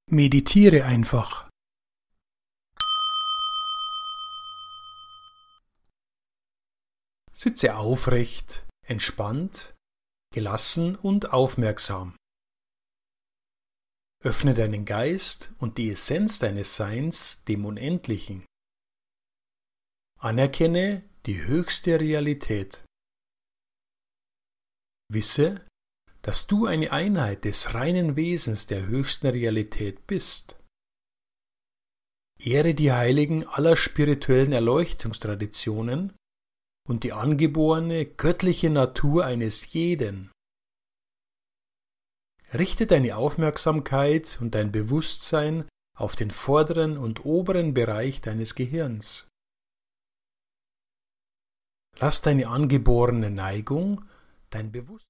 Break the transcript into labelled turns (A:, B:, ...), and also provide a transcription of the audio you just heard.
A: Meditiere einfach. Sitze aufrecht, entspannt, gelassen und aufmerksam. Öffne deinen Geist und die Essenz deines Seins dem Unendlichen. Anerkenne die höchste Realität. Wisse, dass du eine Einheit des reinen Wesens der höchsten Realität bist. Ehre die Heiligen aller spirituellen Erleuchtungstraditionen und die angeborene göttliche Natur eines jeden. Richte deine Aufmerksamkeit und dein Bewusstsein auf den vorderen und oberen Bereich deines Gehirns. Lass deine angeborene Neigung, dein Bewusstsein